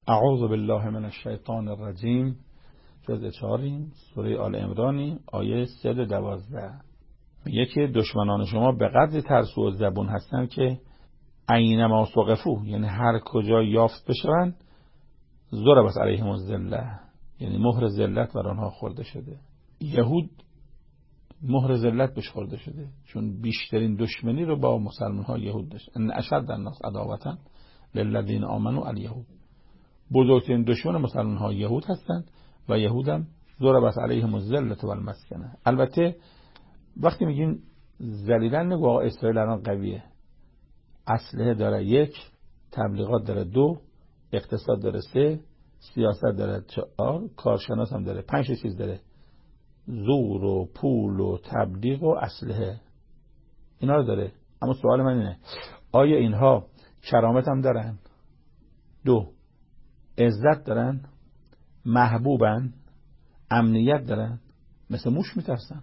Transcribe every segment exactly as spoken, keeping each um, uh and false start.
اعوذ بالله من الشیطان الرجیم. جزء چهاریم، سوره آل عمرانی، آیه سه تا دوازده. میگه که دشمنان شما به قدر ترسو و زبون هستن که اینما ثقفو، یعنی هر کجا یافت بشن، ضربت علیهم الذله، یعنی مهر ذلت بر آنها خورده شده. یهود مهر ذلت بهش خورده شده، چون بیشترین دشمنی رو با مسلمان ها یهود داشت. ان اشد الناس عداوة للذین آمنوا الیهود. بزرگترین دشمن مسلمان ها یهود هستند و یهود هم ضربت علیهم الذلة والمسکنه. البته وقتی میگیم ذلیلن، نگو آقا اسرائیل الان قویه، اسلحه داره یک، تبلیغات داره دو، اقتصاد داره سه، سیاست داره چهار، کارشناس هم داره پنج چیز داره: زور و پول و تبلیغ و اسلحه. اینا رو داره. اما سوال من اینه، آیا اینها کرامت هم دارن؟ دو، عزت دارن؟ محبوبن؟ امنیت دارن؟ مثل موش میترسن؟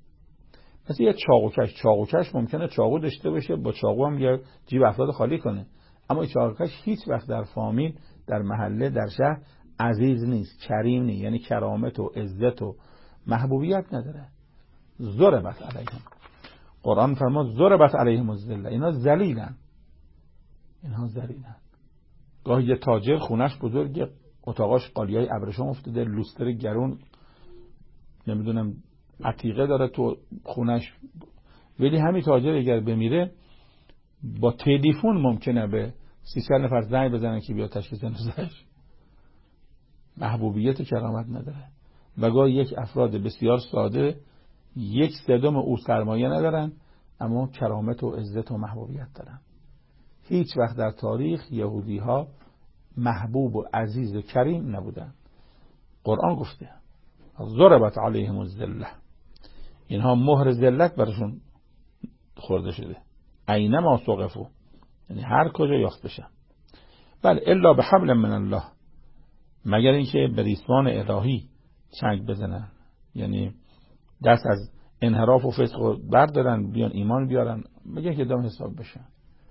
مثل یه چاقوکش. چاقوکش ممکنه چاقو داشته باشه، با چاقو هم یه جیب افراد خالی کنه، اما چاقوکش هیچ وقت در فامیل، در محله، در شهر عزیز نیست، کریم نیست، یعنی کرامت و عزت و محبوبیت نداره. ضربت علیهم، قرآن فرمود ضربت علیهم الذله، اینا ذلیلن، اینها ذلیلن. گاهی یه تاجر خونش بزرگه، اتاقاش قالیای ابریشم افتاده، لوستر گرون، نمیدونم عتیقه داره تو خونش، ولی همین تاجر اگر بمیره با تلفن ممکنه به سیصد نفر زنگ بزنن که بیا تشخیص ندهش. محبوبیت و کرامت نداره. و گاهی یک افراد بسیار ساده، یک صدم او سرمایه ندارن، اما کرامت و عزت و محبوبیت دارن. هیچ وقت در تاریخ یهودی ها محبوب و عزیز و کریم نبودن. قرآن گفته ضربت علیهم الذله، اینها مهر ذلت برشون خورده شده. اینما ثقفو، یعنی هر کجا یافت بشن. بله، الا بحبل من الله، مگر اینکه به ریسمان الهی چنگ بزنن، یعنی دست از انحراف و فسق بردارن، بیان ایمان بیارن، بگن که دام حساب بشن.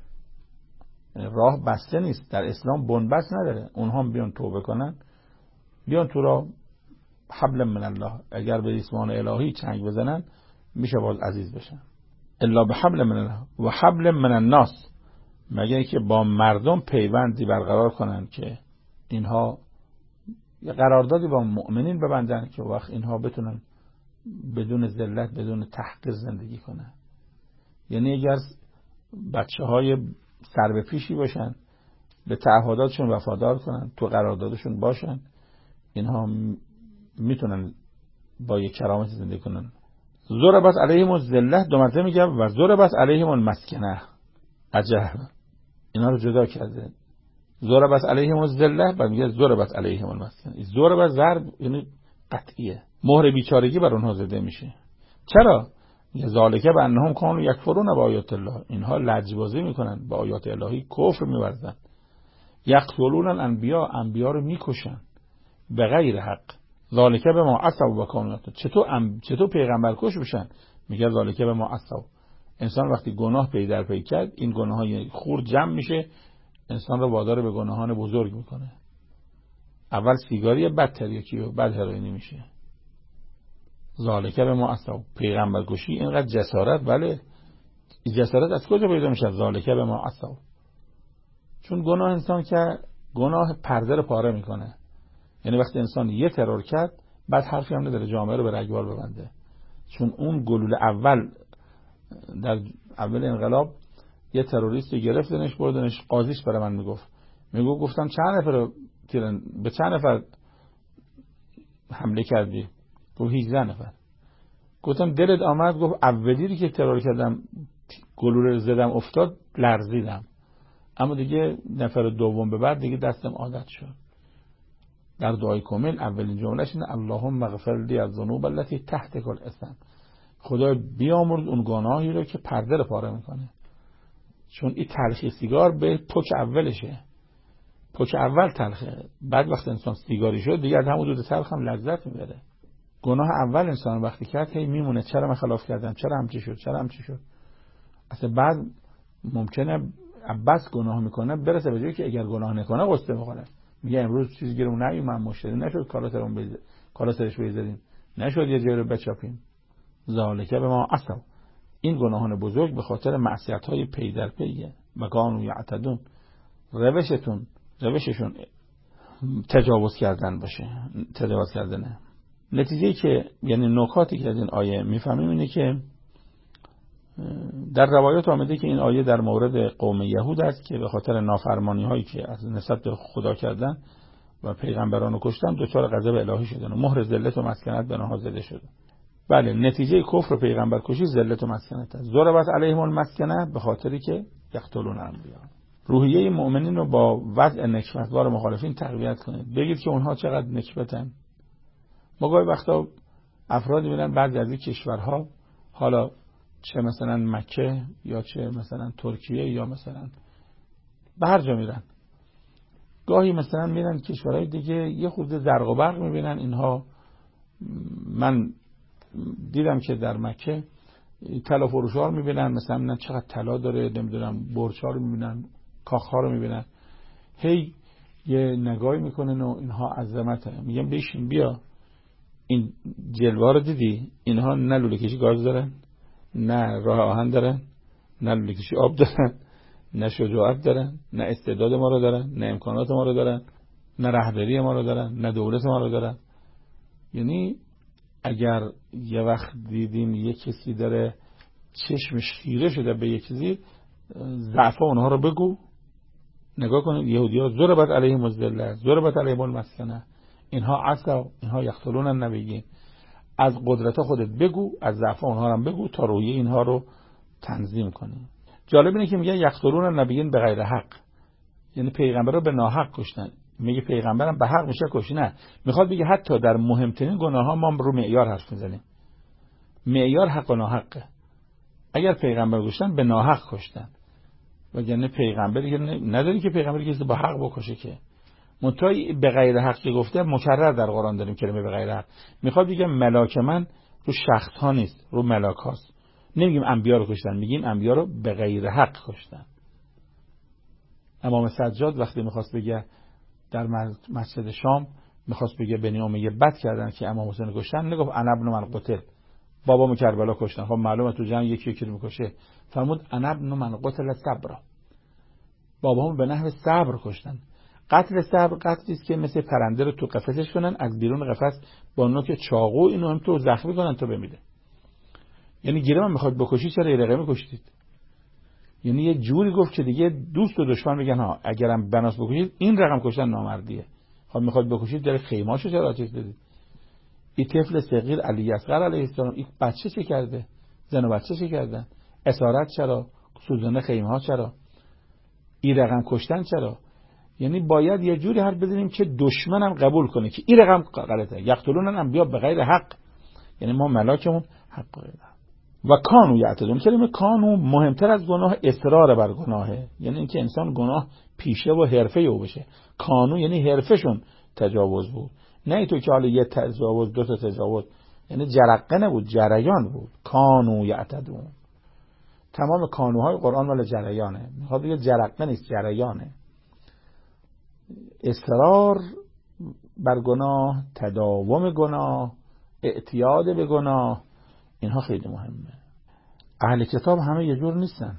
یعنی راه بسته نیست در اسلام، بنبست نداره. اونها بیان توبه کنن، بیان تو را حبل من الله، اگر به ریسمان الهی چنگ بزنن میشه باز عزیز بشن. الا بحبل من الله و حبل من الناس، مگر اینکه با مردم پیوندی برقرار کنن که اینها یه قراردادی با مؤمنین ببندن که وقت اینها بتونن بدون ذلت، بدون تحقیر زندگی کنن. یعنی اگر بچه های سر به پیشی باشن، به تعهداتشون وفادار کنن، تو قراردادشون باشن، اینها میتونن با یک کرامت زندگی کنن. ضربت علیهم الذله، دو مرتبه میگه و ضربت علیهم المسکنه. عجب، اینا رو جدا کرده. ضربت علیهم الذله، بعد میگه ضربت علیهم المسکنه. ضرب ضرب یعنی قطعیه، مهر بیچارگی بر اونها زده میشه. چرا؟ یه ذالکه بانهم کانوا یکفرون بآیات الله، اینها لجبازی میکنن، با آیات الهی کفر میورزن. یقتلون الانبیا، انبیا رو میکشن به غیر حق. ذالکه بما عصوا و کانوا. چطور ام... چطور پیغمبر کش بشن؟ میگه ذالکه بما عصوا. انسان وقتی گناه پی در پی کرد، این گناههای خرد جمع میشه، انسان رو وادار به گناهان بزرگ میکنه. اول سیگاری، بعد تریاکی و بعد هروئینی میشه. ذالکه بما عصوا، پیغمبر کشی اینقدر جسارت. ولی جسارت از کجا پیدا میشه؟ ذالکه بما عصوا. چون گناه انسان که گناه پرده رو پاره میکنه. یعنی وقتی انسان یه ترور کرد، بعد حرفی هم نداره جامعه رو به رگبار ببنده. چون اون گلوله اول در اول انقلاب یه تروریست رو گرفتنش، بردنش قاضیش برای من میگفت میگفت گفتم چند نفر رو تیرن به چند نفر حمله کردی؟ گفت هجده نفر. گفتم دلت آمد؟ گفت اولی که ترور کردم گلوله زدم افتاد لرزیدم، اما دیگه نفر دوم به بعد دیگه دستم عادت شد. در دعای کامل اولین جملهش اینه اللهم اغفر لی الذنوب التي تحت كل اسم. خدا بیامرز اون گناهی رو که پرده رو پاره میکنه. چون این تلخی سیگار به پک اولشه، پک اول تلخه، بعد وقت انسان سیگاری شد دیگه از همون دود تلخ هم لذت میبره. گناه اول انسان وقتی کرد هی میمونه، چرا من خلاف کردم، چرا همچی شد، چرا همچی شد. اصلا بعد ممکنه بس گناه میکنه برسه به جایی که اگر گناه نکنه قصه میکنه، میگه امروز چیزی گیرمون نیومد، مشتری نشد، کالا سرمون بز... کالا سرش بذاریم، نشد یه جایی رو بچاپیم. ذالکه به ما عصوا، این گناهان بزرگ به خاطر معصیت‌های پی در پیه. و کانوا یعتدون، روشتون روششون تجاوز کردن باشه، تجاوز کردنه. نتیجه که یعنی نکاتی که از این آیه میفهمیم اینه که در روایات آمده که این آیه در مورد قوم یهود است که به خاطر نافرمانی هایی که از نسبت به خدا کردن و پیغمبران رو کشتن دچار غضب الهی شدن و مهر ذلت و مسکنت به آنها زده شده. بله، نتیجه کفر و پیغمبر کشی ذلت و مسکنت است. ضربت علیهم المسکنه به خاطری که یقتلون انبیا. روحیه مؤمنین رو با وضع نکبتبار مخالفین تقویت کنید. بگید که اونها چقدر نکبتن. ما گاهی وقتا افرادی میرن بعضی از این کشورها، حالا چه مثلا مکه یا چه مثلا ترکیه یا مثلا به هر جا میرن، گاهی مثلا میرن کشورهای دیگه یه خورده زرق و برق میبینن اینها. من دیدم که در مکه طلا فروش‌ها رو میبینن، مثلا میبینن چقدر طلا داره، نمیدونم برج‌ها رو میبینن، کاخ‌ها رو میبینن، هی یه نگاهی میکنن و اینها عظمته. میگم بشین بیا، این جلوه رو دیدی؟ اینها نه لوله کشی گاز دارن، نه راه آهن دارن، نه لوله کشی آب دارن، نه شجاعت دارن، نه استعداد ما رو دارن، نه امکانات ما رو دارن، نه رهبری ما رو دارن، نه دولت ما رو دارن. یعنی اگر یه وقت دیدیم یه کسی داره چشمش خیره شده به یه چیزی، ضعف اونها رو بگو. نگاه کنید یهودی‌ها ضربت علیهم الذلة، ضربت علیهم المسکنه، اینها عصوا، اینها یقتلون النبیین. از قدرت خودت بگو، از ضعف اونها هم بگو تا روی اینها رو تنظیم کنی. جالب اینه که میگه یقتلون النبیین به غیر حق، یعنی پیغمبر رو به ناحق کشتن. میگه پیغمبرم به حق میشه کشت؟ نه، میخواد بگه حتی در مهمترین گناه ها ما رو معیار حرف میزنیم. معیار حق و ناحقه. اگر پیغمبر کشتن به ناحق کشتن، وگرنه پیغمبری که نداری که پیغمبری که با حق بکشه که. منتهی به غیر حق که گفته مکرر در قرآن داریم کلمه به غیر حق. میخواد بگه ملاک من رو شخص ها نیست، رو ملاک هاست. نمیگیم انبیا رو کشتن، میگیم انبیا رو به غیر حق کشتن. امام سجاد وقتی میخواست بگه در مسجد شام، میخواست بگه بنی امیه بد کردن که امام حسین کشتن، نگفت انا ابن من قتل، بابامو کربلا کشتن. خب معلومه تو جنگ یکی یکی رو میکشه. فرمود انا ابن من قتل صبر، بابامو به نحو صبر کشتن. قتل صبر قتلی است که مثل پرنده رو تو قفسش کنن، از بیرون قفس با نوک چاقو اینو هم تو زخمی کنن تا بمیره. یعنی گیره من میخواد بکشی، چرا یه رقمی کشتید؟ یعنی یه جوری گفت که دیگه دوست و دشمن میگن ها اگرم بناس بکشید این رقم کشتن نامردیه. خب میخواد بکشید در خیماشو چرا آتش بدید؟ این طفل صغیر علی اصغر علیه السلام، این بچه چه کرده؟ زن و بچه چه کردن؟ اسارت چرا؟ سوزن خیمه ها چرا؟ این رقم کشتن چرا؟ یعنی باید یه جوری حرف بزنیم که دشمنم قبول کنه که این رقم غلطه. یقتلون الانبیا به غیر حق، یعنی ما ملاکمون حق غیر حق. و کانو یعتدون، کلمه کانو مهمتر از گناه اصرار بر گناهه، یعنی اینکه انسان گناه پیشه و حرفه او بشه. کانو یعنی حرفشون تجاوز بود، نه تو که حالا یه تجاوز دو تا تجاوز، یعنی جرقه نبود، جریان بود. کانو یعتدون، تمام کانوهای قرآن مال جریانه، میخواد بگه جرقه نیست، جریانه. اصرار بر گناه، تداوم گناه، اعتیاد به گناه، اینها خیلی مهمه. اهل کتاب همه یه جور نیستن.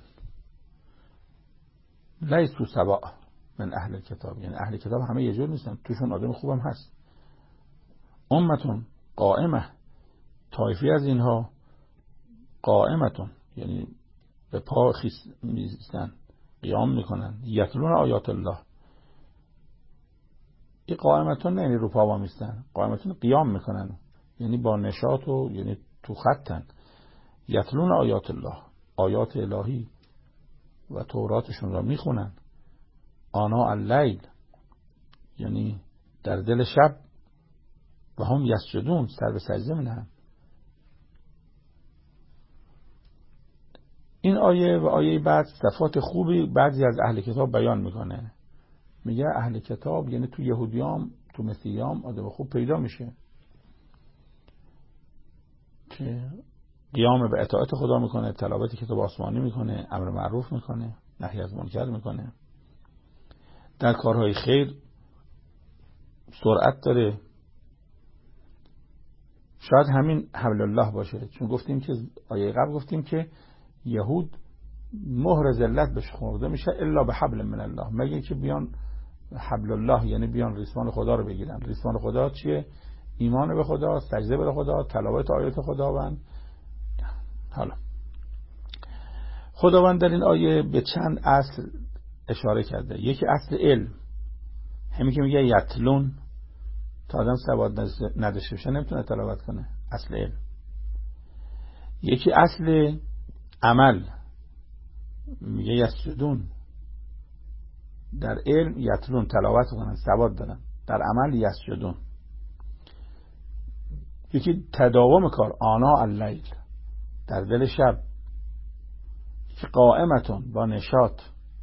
لیسوا سواء من اهل کتاب، یعنی اهل کتاب همه یه جور نیستن، توشون آدم خوبم هست. امتون قائمه، طایفی از اینها قائمتون، یعنی به پا خیس میستن، قیام میکنن، یتلون آیات الله. این قائمتون نه یعنی رو پا میستن، قائمتون قیام میکنن، یعنی با نشاط و یعنی تو خطن. یتلون آیات الله، آیات الهی و توراتشون را میخونن. آنا اللیل، یعنی در دل شب. و هم یسجدون، سر به سجده می‌نهن. این آیه و آیه بعد صفات خوبی بعضی از اهل کتاب بیان میکنه. میگه اهل کتاب یعنی تو یهودیام، تو مسیحیام آدم خوب پیدا میشه که قیام به اطاعت خدا میکنه، تلاوت کتاب آسمانی میکنه، امر معروف میکنه، نهی از منکر میکنه، در کارهای خیر سرعت داره. شاید همین حبل الله باشه، چون گفتیم که آیه قبل گفتیم که یهود مهر ذلت بهش خورده میشه الا به حبل من الله، مگه که بیان حبل الله یعنی بیان ریسمان خدا رو بگیرن. ریسمان خدا چیه؟ ایمان به خدا، سجده به خدا، تلاوت آیات خداوند. حالا خداوند در این آیه به چند اصل اشاره کرده. یکی اصل علم، همین که میگه یتلون، تا آدم سواد نداشته باشه نمیتونه تلاوت کنه، اصل علم. یکی اصل عمل، میگه یسجدون، در علم یتلون تلاوت کنن سواد دارن، در عمل یسجدون. یکی تداوم کار، آنا اللیل، در دل شب. یکی قائمتون، با نشاط.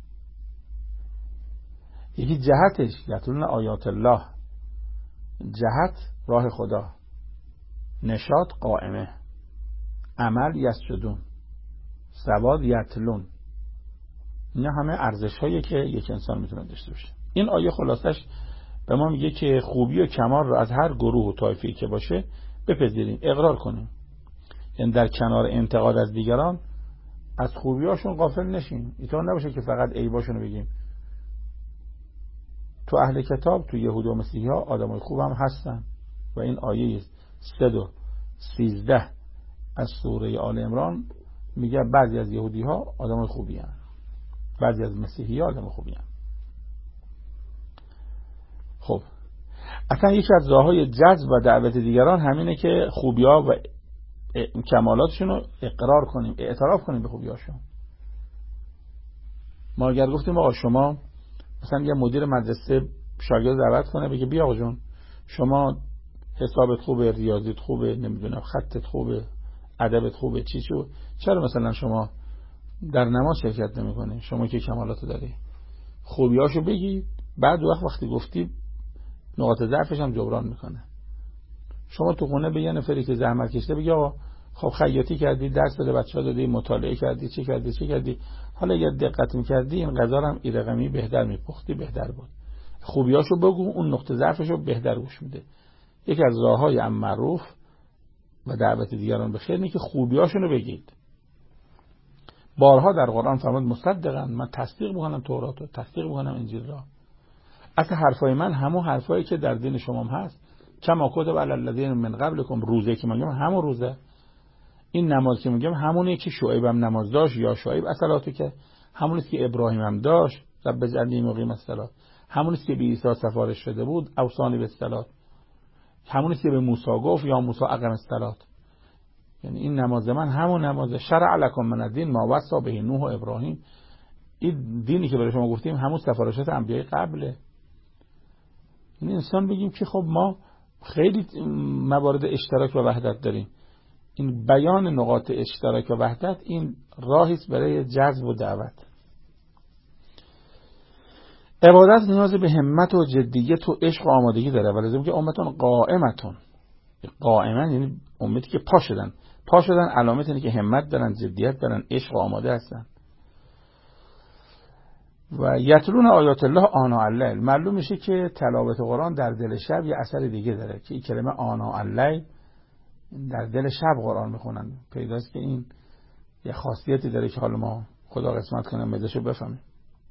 یکی جهتش یتلون آیات الله، جهت راه خدا، نشاط قائمه، عمل یسجدون، سواد یتلون. اینا همه ارزش هایی که یک انسان میتونه داشته باشه. این آیه خلاصش به ما میگه که خوبی و کمال رو از هر گروه و طایفه‌ای که باشه بپذیریم، اقرار کنیم. یعنی در کنار انتقاد از دیگران از خوبیاشون غافل نشیم. اینطور نباشه که فقط عیباشون رو بگیم. تو اهل کتاب، تو یهود و مسیحی ها آدمای خوب هم هستن و این آیه صد و سیزده از سوره آل عمران میگه بعضی از یهودی ها آدمای خوبی هستن، بعضی از مسیحی ها آدم خوبی هستن. خب اصلا یکی از راههای جذب و دعوت دیگران همینه که خوبی ها و کمالاتشون رو اقرار کنیم، اعتراف کنیم به خوبی هاشون. ما اگر گفتیم آقا شما مثلا یه مدیر مدرسه شاگرد دعوت کنه بگه بیا آقا جون شما حسابت خوبه، ریاضیت خوبه، نمیدونم خطت خوبه، ادبت خوبه، چی چی، چرا مثلا شما در نماز شرکت نمی‌کنی؟ شما که کمالاتو داری، خوبیاشو بگی، بعد وقت وقتی گفتی نقاط ضعفش هم جبران میکنه. شما تو خونه به یه نفری که زحمت کشیده بگی آقا خب خیاطی کردی، درس به بچه‌ها دادی، مطالعه کردی، چه کردی چه کردی، حالا اگه دقت می‌کردی این غذا رو هم ایرقمی بهتر می‌پختی، بهتر بود. خوبیاشو بگو، اون نقطه ضعفشو بهتر گوش میده. یکی از راه‌های امر معروف و دعوت دیگران به خیر اینه که خوبیاشونو بگید. بارها در قرآن فرمود مصدقاً، من تصدیق می‌کنم تورات رو، تصدیق می‌کنم انجیل را. اصلا حرفای من همون حرفایی که در دین شما هم هست. کما کتب علی الذین من قبلکم، روزه که میگم همون روزه، این نماز که میگم همونیه که شعیب هم نماز داشت، یا شعیب اصلاتو که همونیه که ابراهیم هم داشت، رب اجعلنی مقیم الصلاة، همونیه که به عیسی سفارش شده بود، اوصانی بالصلاة، همونیه که به موسی گفت یا موسی اقم الصلاة. یعنی این نماز من همون نمازه. شرع لکم من الدین ما وصی به نوح و ابراهیم، این دینی که برای شما گفتیم همون سفارشات انبیای قبله. این انسان بگیم که خب ما خیلی موارد اشتراک و وحدت داریم. این بیان نقاط اشتراک و وحدت این راهی است برای جذب و دعوت. عبادت نیاز به همت و جدیت و عشق و آمادگی داره. ولی لازم که امتون قائمتون، قائمن یعنی امتی که پا شدن. پا شدن علامت اینه که همت دارن، جدیت دارن، عشق و آماده هستن. و یتلون آیات الله آناء اللیل، معلوم میشه که تلاوت قرآن در دل شب یه اثر دیگه داره که این کلمه آناء اللیل در دل شب قرآن میخونن. پیداست که این یه خاصیتی داره که حالا ما خدا قسمت کنه مزهشو بفهمیم.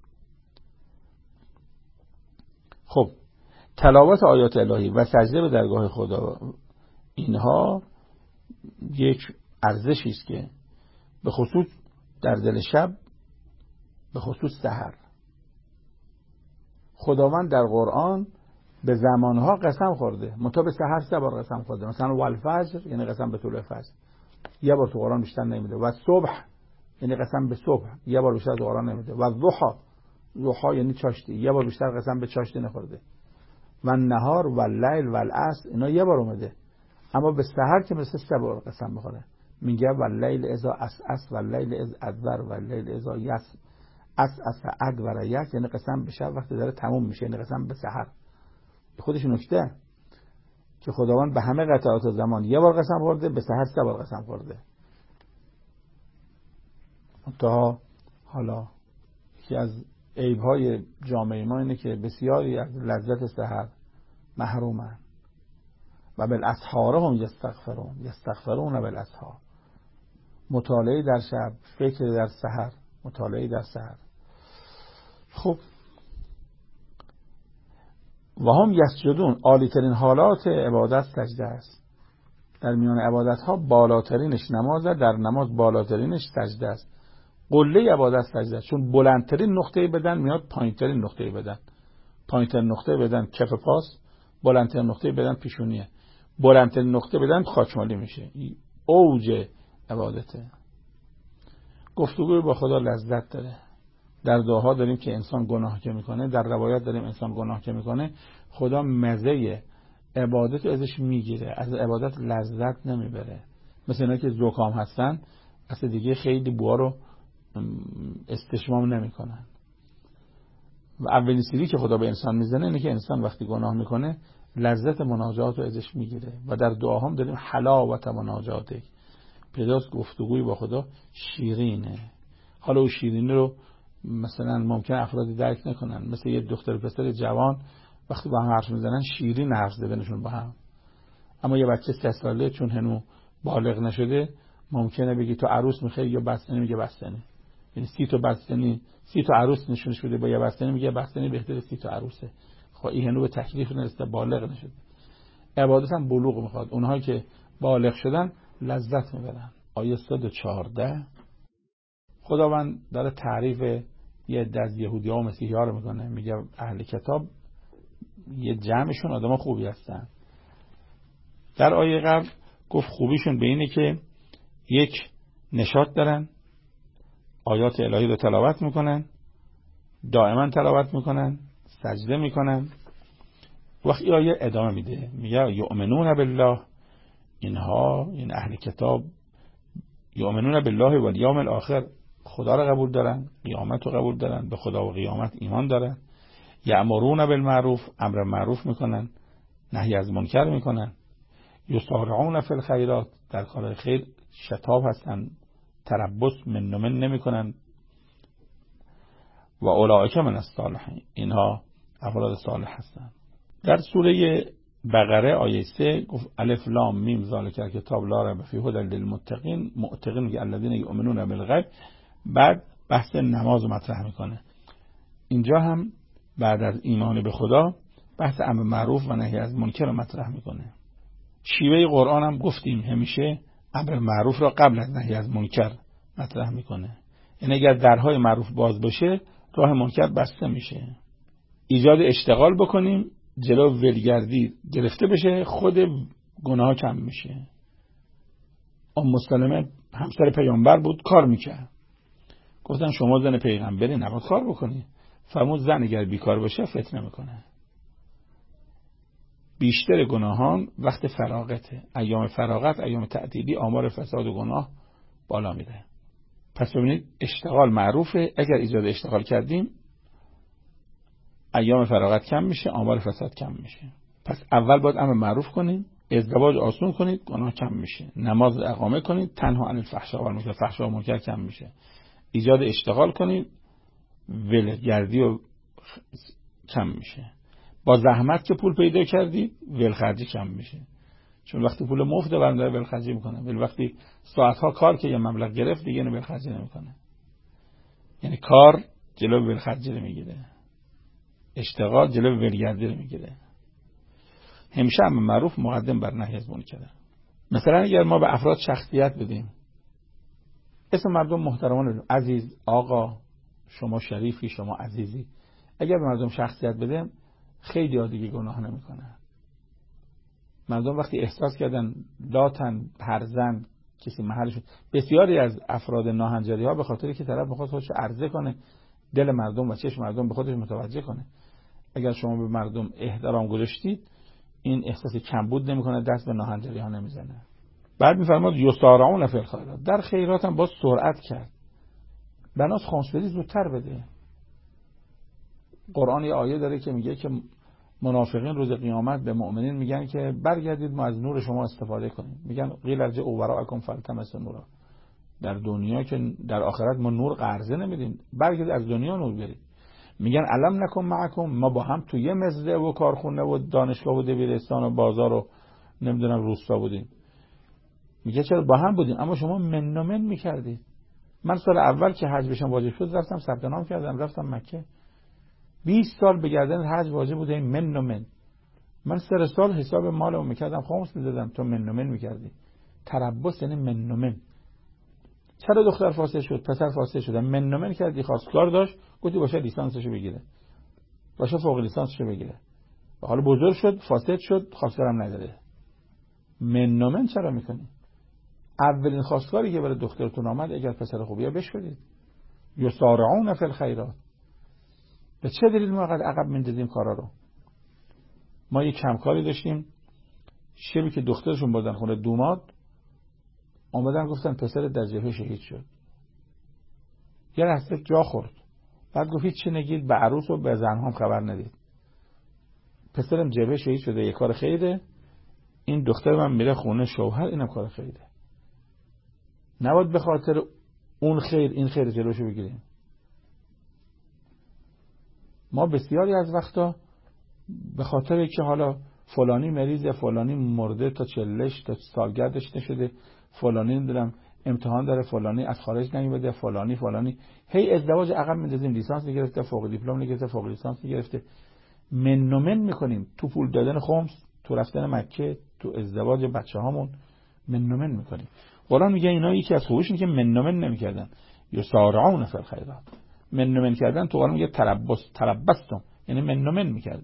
خب تلاوت آیات الهی و سجده به درگاه خدا، اینها یک ارزشی است که به خصوص در دل شب، به خصوص سحر، خداوند در قرآن به زمانها قسم خورده. منتها به سحر سه بار قسم خورده. مثلا والفجر یعنی قسم به طلوع فجر، یه بار تو قرآن بیشتر نمیده. و صبح یعنی قسم به صبح، یه بار بیشتر تو قرآن نمیده. و ضحی، ضحی یعنی چاشتی، یه بار بیشتر قسم به چاشتی نخورده. و نهار و لیل و العصر اینا یه بار اومده. اما به سحر که مثل سه بار قسم بخوره. میگه و لیل اذا اسعس و لیل اذ ادبر و لیل اذا یس اسعس ادبر یس، یعنی قسم به شب وقتی داره تموم میشه، یعنی قسم به سحر. خودش نکته که خداوند به همه قطعات زمان یه بار قسم خورده، به سحر سه بار قسم خورده. تا حالا یکی از عیب‌های جامعه ما اینه که بسیاری از لذت سحر محرومن. و بالاسحار هم یستغفرون یستغفرون بالاسحار. مطالعه در شب، فکر در سحر، مطالعه در سحر. خب و هم یسجدون، عالی ترین حالات عبادت سجده است. در میان عبادت ها بالاترینش نماز، در نماز بالاترینش سجده است. قله عبادت سجده است، چون بلندترین نقطه بدن میاد پایینترین نقطه بدن. پایینترین نقطه بدن کف پاست، بلندترین نقطه بدن پیشونیه. بلندترین نقطه بدن خاکمالی میشه. اوج عبادته. گفتگوی با خدا لذت داره. در دعاها داریم که انسان گناه که میکنه، در روایات داریم انسان گناه که میکنه خدا مزه عبادت ازش میگیره، از عبادت لذت نمیبره. مثل اینا که زکام هستن اصلا دیگه خیلی بوها رو استشمام نمیکنن. و اولین سیری که خدا به انسان میزنه اینه که انسان وقتی گناه میکنه لذت مناجات رو ازش میگیره. و در دعاهام داریم حلاوت مناجاته، پیداست گفتگوی با خدا شیرینه. حالا اون شیرینی رو مثلا ممکن افرادی درک نکنن، مثل یه دختر پسر جوان وقتی با هم حرف میزنن شیرین حرف زدنشون با هم. اما یه بچه سه ساله چون هنو بالغ نشده ممکنه بگی تو عروس میخوای یا بستنی، میگه بستنی. یعنی سی تا بستنی، سی تا عروس نشون شده با یه بستنی، میگه بستنی بهتره سی تا عروسه. خب این هنو به تکلیف نرسیده، بالغ نشده. عبادت هم بلوغ میخواد. اونهایی که بالغ شدن لذت میبرن. آیه صد و چهارده خداوند داره تعریف یه عده از یهودی‌ها و مسیحی‌ها رو میکنه. میگه اهل کتاب یه جمعشون آدم خوبی هستن. در آیه قبل گفت خوبیشون به اینه که یک نشاط دارن، آیات الهی رو تلاوت میکنن، دائما تلاوت میکنن، سجده میکنن. وقتی آیه ادامه میده میگه یؤمنون بالله، اینها این اهل کتاب یؤمنون بالله و الیوم الاخر، خدا رو قبول دارن، قیامت رو قبول دارن، به خدا و قیامت ایمان دارن. یأمرون بالمعروف، امر معروف میکنن، نهی از منکر میکنن. یسارعون فی الخیرات، در کار خیر شتاب هستن، تربص من و من نمیکنن. و اولئک من الصالحین، اینها افراد صالح هستن. در سوره بقره آیه سه گفت الف لام میم ذالک الکتاب لا ریب فیه هدی للمتقین. متقین میگه الذین یؤمنون بالغیب. بعد بحث نماز مطرح میکنه. اینجا هم بعد از ایمان به خدا بحث امر معروف و نهی از منکر رو مطرح میکنه. شیوه قرآن هم گفتیم همیشه امر معروف را قبل از نهی از منکر مطرح میکنه. یعنی اگر درهای معروف باز باشه راه منکر بسته میشه. ایجاد اشتغال بکنیم جلو ولگردی گرفته بشه، خود گناه کم میشه. ام سلمه همسر پیامبر بود، کار میکرد. گفتن شما زن پیغمبری نباید کار بکنی. فرمود زن اگر بیکار باشه فتنه میکنه. بیشتر گناهان وقت فراغته. ایام فراغت، ایام تعطیلی آمار فساد و گناه بالا میره. پس ببینید اشتغال معروفه. اگر ایجاد اشتغال کردیم ایام فراغت کم میشه، آمار فساد کم میشه. پس اول باید امر معروف کنید، ازدواج آسون کنید، گناه کم میشه. نماز اقامه کنید، تنها عن الفحشاء و المنکر، فحشا و منکر کم میشه. ایجاد اشتغال کنید، ولگردی و کم میشه. با زحمت که پول پیدا کردید ولخرجی کم میشه. چون وقتی پول مفت برنده ولخرجی میکنه، ولی وقتی ساعتها کار که یه مبلغ گرفت دیگه اینو ولخرجی نمیکنه. یعنی کار جلو ولخرجی رو میگیره، اشتغال جلو ولگردی رو میگیره. همیشه امر معروف مقدم بر نهی از منکر. مثلا اگر ما به افراد شخصیت بدیم، اسم مردم محترمان عزیز، آقا، شما شریفی، شما عزیزی، اگر به مردم شخصیت بدیم خیلی ها دیگه گناه نمیکنه. مردم وقتی احساس کردن لاتن هرزن کسی محلشون، بسیاری از افراد ناهنجاری ها به خاطری که طرف میخواد خودش عرضه کنه، دل مردم و چشم مردم به خودش متوجه کنه. اگر شما به مردم احترام گذاشتید این احساس کمبود نمیکنه، دست به ناهنجاری ها نمیزنه. بعد میفرماد یسارعون فی الخیرات، در خیرات هم با سرعت کرد. بناس خمس بدی زودتر بده. قرآن یه آیه داره که میگه که منافقین روز قیامت به مؤمنین میگن که برگردید ما از نور شما استفاده کنیم. میگن قیل ارجعوا وراءکم فالتمسوا نورا. در دنیا که در آخرت ما نور قرضه نمیدیم، برگردید از دنیا نور برید. میگن علم نکن معکم، ما با هم توی مزرعه و کارخونه و دانشگاه و دبیرستان و بازار و نمیدونم روستا بودیم. میگه چرا با هم بودیم اما شما من و من میکردید. من سال اول که حج بشم واجب شد رفتم ثبت نام کردم رفتم مکه. بیست سال به گردن حج واجب بوده من و من. من سر سال حساب مالمو میکردم خمس میدادم تو من و من میکردی. تربص یعنی من و من. چرا دختر فاسد شد پسر فاسد شد؟ من و من کردی، خواستگار داشت گفتی باشه لیسانسشو بگیره، باشه فوق لیسانسشو بگیره، و حالا بزرگ شد فاسد شد خواستگارم نداره. من و من چرا میکنی؟ اولین خواستگاری که برای دخترتون آمد اگر پسر خوبیه بش بدید. یسارعون فی الخیرات. به چه دلیل ما قد عقب میندازیم کارا رو؟ ما یک کمکاری داشتیم شبی که دخترشون بردن خونه دوماد، اومدن گفتن پسر در جبهه شهید شد. یه لحظه جا خورد. بعد گفت چه نگید به عروس و به زنهام خبر ندید. پسرم جبهه شهید شده، یه کار خیره. این دختر من میره خونه شوهر، اینم کار خیره. نباید به خاطر اون خیر این خیر جلوشو بگیریم. ما بسیاری از وقتا به خاطر که حالا فلانی مریضه، فلانی مرده تا چلش تا سالگردش نشده، فلانی ندارم امتحان داره، فلانی از خارج نمیاد، فلانی فلانی هی ازدواج عقب میندازیم. لیسانس گرفته، فوق دیپلم گرفته، فوق لیسانس گرفته، من و من میکنیم تو پول دادن خمس، تو رفتن مکه، تو ازدواج بچه‌هامون من و من میکنیم. قرآن میگه اینا یکی از خوبیش اینه که من و من نمیکردن. یسارعون فی الخیرات. من و من کردن تو قرآن میگه تربص تربصتم، یعنی من و من میکردن.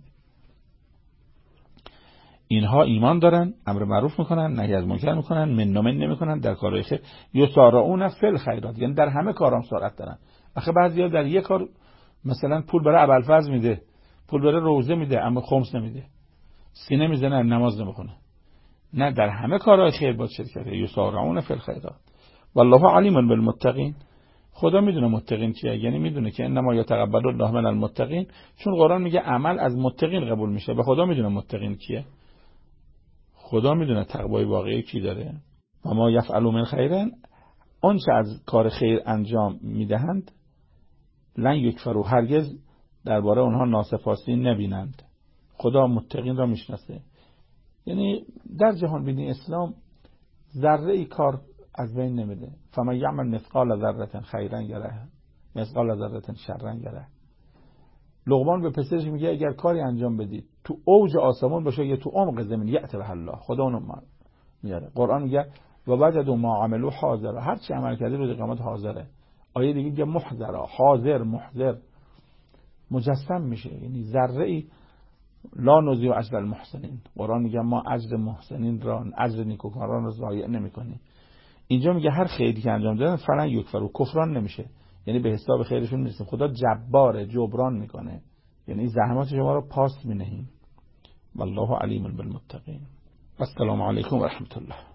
اینها ایمان دارن، امر معروف میکنن، نهی از منکر میکنن، من و من نمیکنن در کارهای خیر. یسارعون فی الخیرات، یعنی در همه کارام سرعت دارن. آخه بعضیا در یک کار مثلا پول برای ابوالفضل میده، پول برای روزه میده اما خمس نمیده، سینه میزنه نماز نمیخونه. نه، در همه کارهای خیر باید شرکت. یسارعون فی الخیرات والله علیم بالمتقین. خدا میدونه متقین کیه، یعنی میدونه که انما یتقبل الله من المتقین، چون قرآن میگه عمل از متقین قبول میشه. به خدا میدونه متقین کیه. خدا میدونه تقوای واقعی کی داره. و ما یفعلوا من خیرا، اون چه از کار خیر انجام میدهند، لن یکفروا، هرگز درباره اونها ناسپاسی نبینند. خدا متقین را میشناسه. یعنی در جهان بینی اسلام ذره ای کار از بین نمیده. فمن یعمل مثقال ذره خیرا یره، مثقال ذره شرا یره. لقمان به پسرش میگه اگر کاری انجام بدید تو اوج آسمان باشه یا تو عمق زمین، یأت به الله، خدا اونو میاره. قرآن میگه و وجدوا ما عملوا حاضر، هر چی عمل کردی روز قیامت حاضره. آیه دیگه میگه محضر، حاضر محضر، مجسم میشه. یعنی ذره ای لا نضیع اجر المحسنین. قرآن میگه ما اجر محسنین را، اجر نیکوکاران را ضایع نمیکنیم. اینجا میگه هر خیری که انجام دادن فلن یکفروا، کفران نمیشه، یعنی به حساب خیرشون نیست. خدا جباره، جبران میکنه، یعنی زحمات شما رو پاس مینهیم. والله علیم بالمتقین. السلام علیکم و رحمت الله.